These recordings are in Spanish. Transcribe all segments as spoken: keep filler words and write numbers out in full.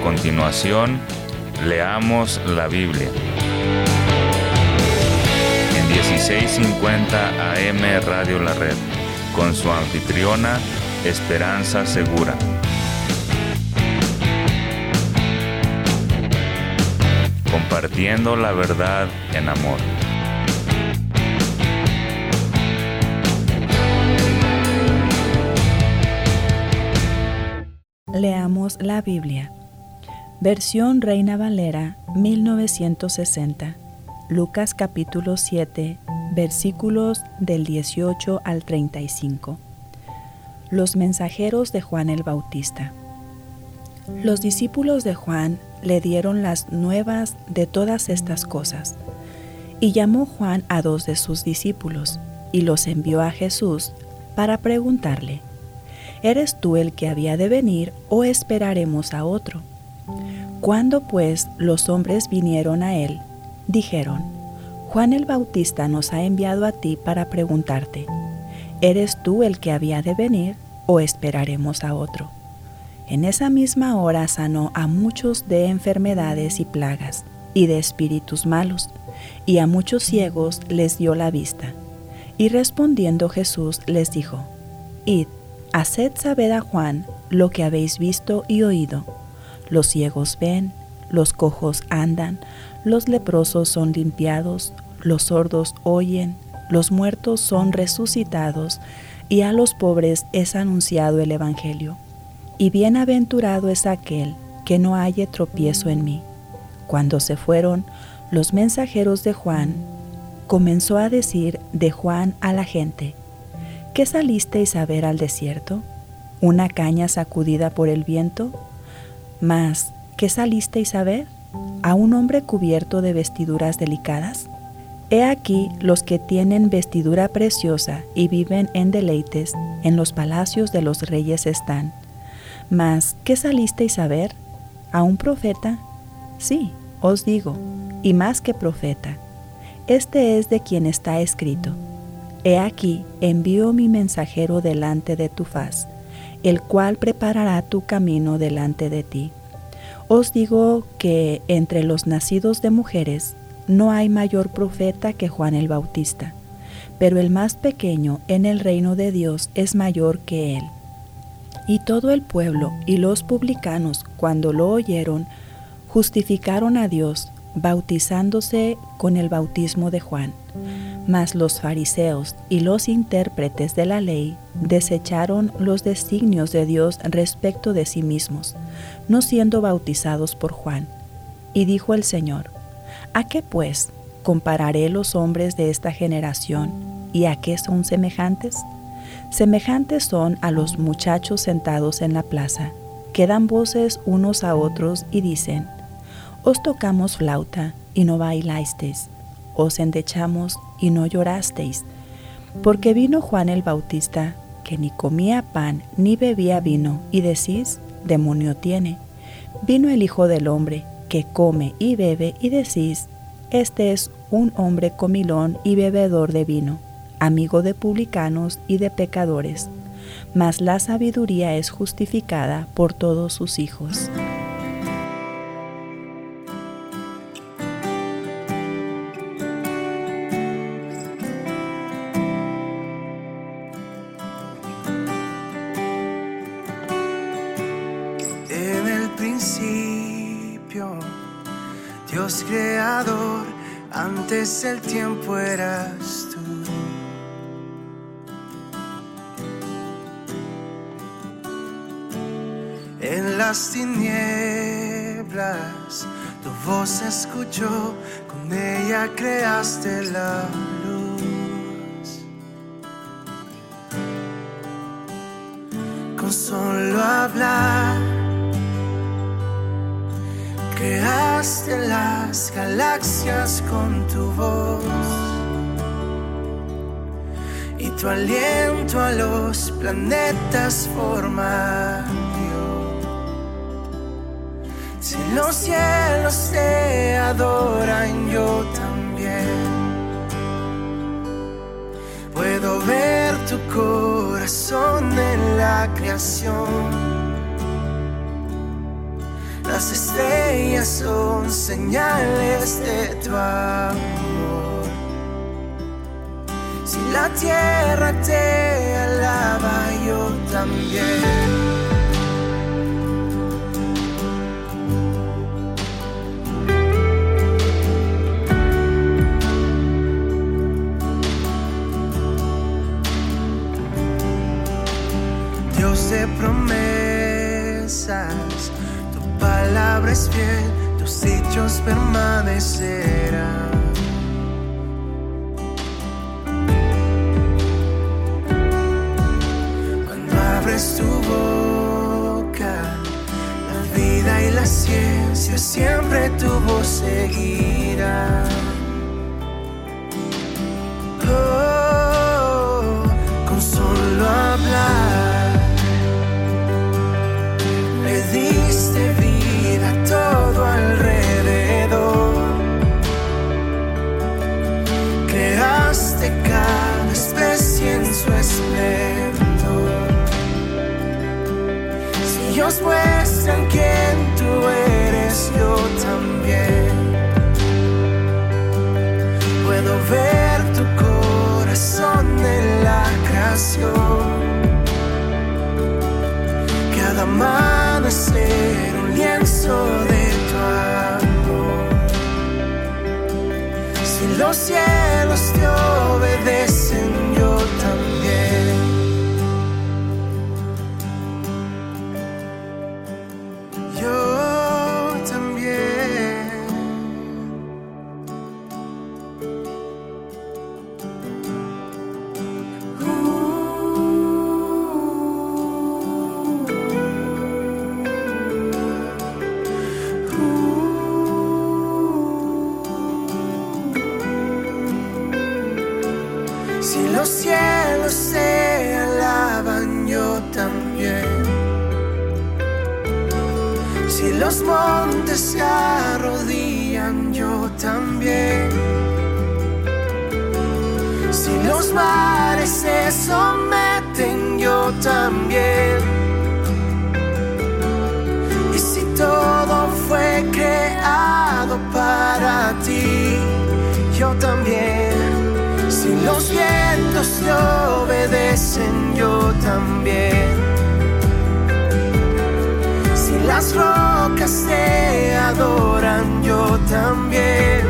continuación, leamos la Biblia. En dieciséis cincuenta A M Radio La Red, con su anfitriona, Esperanza Segura. Compartiendo la verdad en amor. Leamos la Biblia. Versión Reina Valera mil novecientos sesenta. Lucas capítulo siete, versículos del dieciocho al treinta y cinco. Los mensajeros de Juan el Bautista. Los discípulos de Juan le dieron las nuevas de todas estas cosas. Y llamó Juan a dos de sus discípulos, y los envió a Jesús para preguntarle: ¿Eres tú el que había de venir o esperaremos a otro? Cuando pues los hombres vinieron a él, dijeron: Juan el Bautista nos ha enviado a ti para preguntarte: ¿eres tú el que había de venir o esperaremos a otro? En esa misma hora sanó a muchos de enfermedades y plagas y de espíritus malos, y a muchos ciegos les dio la vista. Y respondiendo Jesús les dijo: Id, haced saber a Juan lo que habéis visto y oído. Los ciegos ven, los cojos andan, los leprosos son limpiados, los sordos oyen, los muertos son resucitados, y a los pobres es anunciado el Evangelio. Y bienaventurado es aquel que no halle tropiezo en mí. Cuando se fueron los mensajeros de Juan, comenzó a decir de Juan a la gente: ¿Qué salisteis a ver al desierto? ¿Una caña sacudida por el viento? Mas, ¿qué salisteis a ver? ¿A un hombre cubierto de vestiduras delicadas? He aquí los que tienen vestidura preciosa y viven en deleites, en los palacios de los reyes están. Mas, ¿qué salisteis a ver? ¿A un profeta? Sí, os digo, y más que profeta. Este es de quien está escrito: He aquí, envío mi mensajero delante de tu faz, el cual preparará tu camino delante de ti. Os digo que entre los nacidos de mujeres no hay mayor profeta que Juan el Bautista, pero el más pequeño en el reino de Dios es mayor que él. Y todo el pueblo y los publicanos, cuando lo oyeron, justificaron a Dios, bautizándose con el bautismo de Juan. Mas los fariseos y los intérpretes de la ley desecharon los designios de Dios respecto de sí mismos, no siendo bautizados por Juan. Y dijo el Señor: ¿A qué pues compararé los hombres de esta generación, y a qué son semejantes? Semejantes son a los muchachos sentados en la plaza, que dan voces unos a otros y dicen: Os tocamos flauta y no bailasteis, os endechamos y no llorasteis. Porque vino Juan el Bautista, que ni comía pan ni bebía vino, y decís: demonio tiene. Vino el Hijo del Hombre, que come y bebe, y decís: este es un hombre comilón y bebedor de vino, amigo de publicanos y de pecadores. Mas la sabiduría es justificada por todos sus hijos. Dios creador, antes el tiempo eras tú. En las tinieblas tu voz escuchó, con ella creaste la luz. Con solo hablar creaste las galaxias con tu voz, y tu aliento a los planetas forma dio. Si los cielos te adoran, yo también puedo ver tu corazón en la creación. La Las estrellas son señales de tu amor. Si la tierra te alaba, yo también. Dios de promesas, tu palabra es fiel, tus dichos permanecerán. Cuando abres tu boca, la vida y la ciencia siempre tu voz seguirá. Oh, con solo hablar diste vida a todo alrededor. Creaste cada especie en su esplendor. Si ellos muestran quién tú eres, yo también puedo ver tu corazón en la creación. Cada amanecer un lienzo de tu amor. Si los cielos te obedecen, yo también. Yo también. Si los cielos se alaban, yo también. Si los montes se arrodillan, yo también. Si los mares se someten, yo también. Y si todo fue creado para ti, yo también. Si los vientos te obedecen, yo también. Si las rocas te adoran, yo también.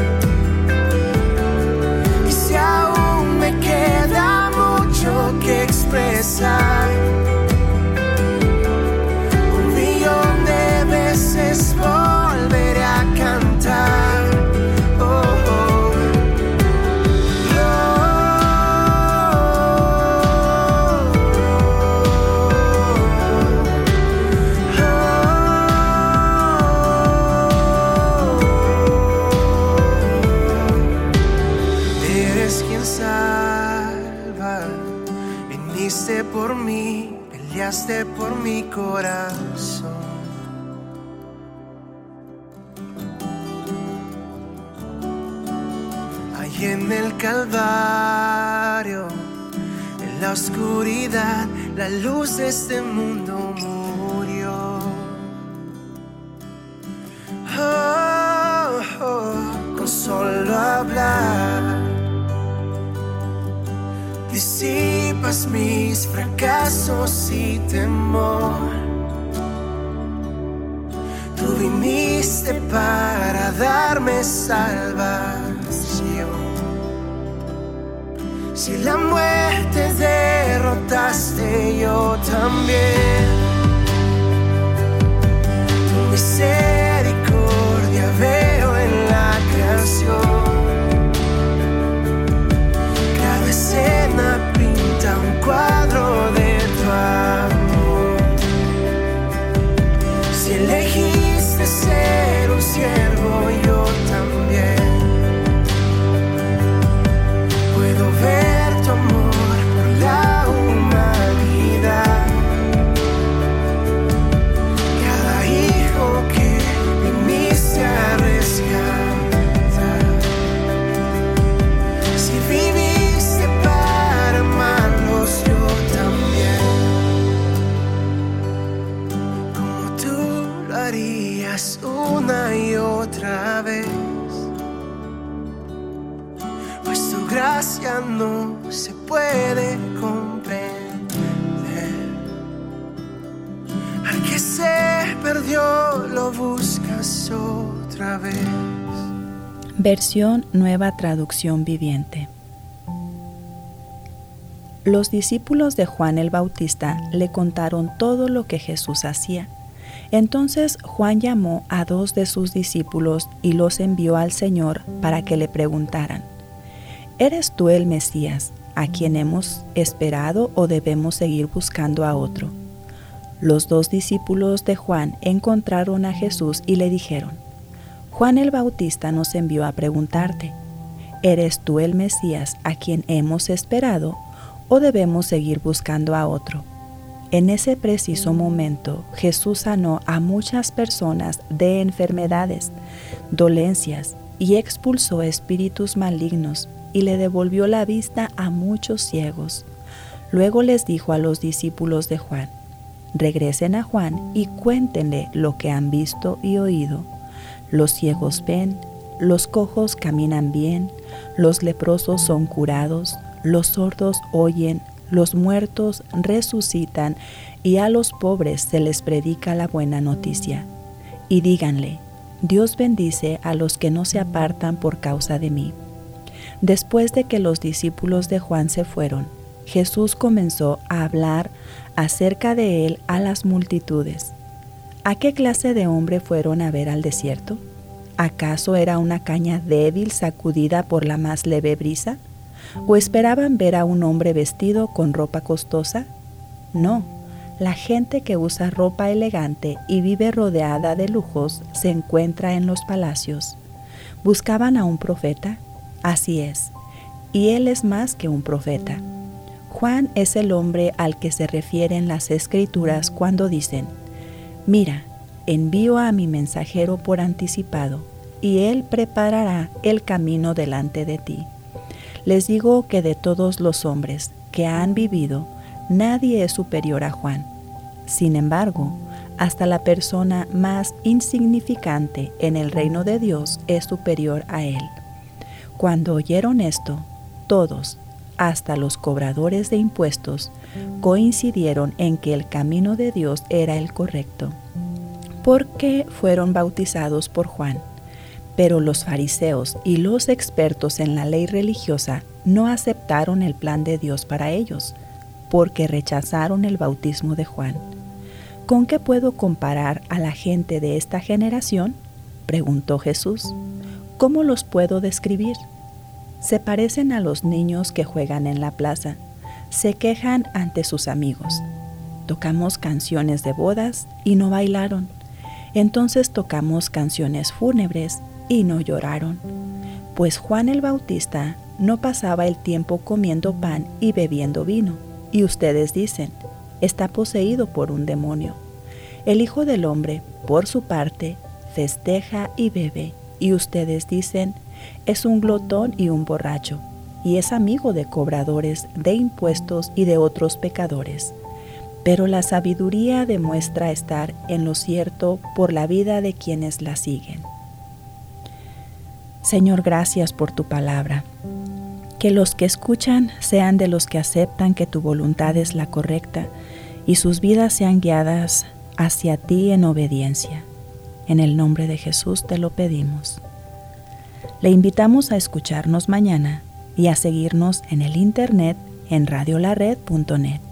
Y si aún me queda mucho que expresar, un millón de veces volveré a cantar. Viniste por mí, peleaste por mi corazón. Allí en el Calvario, en la oscuridad, la luz de este mundo murió. Oh, oh, con solo hablar disipas mis fracasos y temor. Tú viniste para darme salvación. Si la muerte derrotaste, yo también. Tu misericordia veo en la creación. Cada escena pinta un cuadro de tu amor. Si elegiste ser un siervo, yo también puedo ver tu amor por la humanidad. Cada hijo que harías una y otra vez, pues tu gracia no se puede comprender. Al que se perdió lo buscas otra vez. Versión Nueva Traducción Viviente. Los discípulos de Juan el Bautista le contaron todo lo que Jesús hacía. Entonces Juan llamó a dos de sus discípulos y los envió al Señor para que le preguntaran: ¿Eres tú el Mesías, a quien hemos esperado, o debemos seguir buscando a otro? Los dos discípulos de Juan encontraron a Jesús y le dijeron: Juan el Bautista nos envió a preguntarte: ¿eres tú el Mesías, a quien hemos esperado, o debemos seguir buscando a otro? En ese preciso momento, Jesús sanó a muchas personas de enfermedades, dolencias, y expulsó espíritus malignos, y le devolvió la vista a muchos ciegos. Luego les dijo a los discípulos de Juan: regresen a Juan y cuéntenle lo que han visto y oído. Los ciegos ven, los cojos caminan bien, los leprosos son curados, los sordos oyen, los muertos resucitan, y a los pobres se les predica la buena noticia. Y díganle: Dios bendice a los que no se apartan por causa de mí. Después de que los discípulos de Juan se fueron, Jesús comenzó a hablar acerca de él a las multitudes. ¿A qué clase de hombre fueron a ver al desierto? ¿Acaso era una caña débil sacudida por la más leve brisa? ¿O esperaban ver a un hombre vestido con ropa costosa? No, la gente que usa ropa elegante y vive rodeada de lujos se encuentra en los palacios. ¿Buscaban a un profeta? Así es, y él es más que un profeta. Juan es el hombre al que se refieren las Escrituras cuando dicen: mira, envío a mi mensajero por anticipado, y él preparará el camino delante de ti. Les digo que de todos los hombres que han vivido, nadie es superior a Juan. Sin embargo, hasta la persona más insignificante en el reino de Dios es superior a él. Cuando oyeron esto, todos, hasta los cobradores de impuestos, coincidieron en que el camino de Dios era el correcto, porque fueron bautizados por Juan. Pero los fariseos y los expertos en la ley religiosa no aceptaron el plan de Dios para ellos, porque rechazaron el bautismo de Juan. ¿Con qué puedo comparar a la gente de esta generación?, preguntó Jesús. ¿Cómo los puedo describir? Se parecen a los niños que juegan en la plaza. Se quejan ante sus amigos. Tocamos canciones de bodas y no bailaron. Entonces tocamos canciones fúnebres y no lloraron. Pues Juan el Bautista no pasaba el tiempo comiendo pan y bebiendo vino, y ustedes dicen: está poseído por un demonio. El Hijo del Hombre, por su parte, festeja y bebe, y ustedes dicen: es un glotón y un borracho, y es amigo de cobradores de impuestos y de otros pecadores. Pero la sabiduría demuestra estar en lo cierto por la vida de quienes la siguen. Señor, gracias por tu palabra. Que los que escuchan sean de los que aceptan que tu voluntad es la correcta y sus vidas sean guiadas hacia ti en obediencia. En el nombre de Jesús te lo pedimos. Le invitamos a escucharnos mañana y a seguirnos en el internet en radio la red punto net.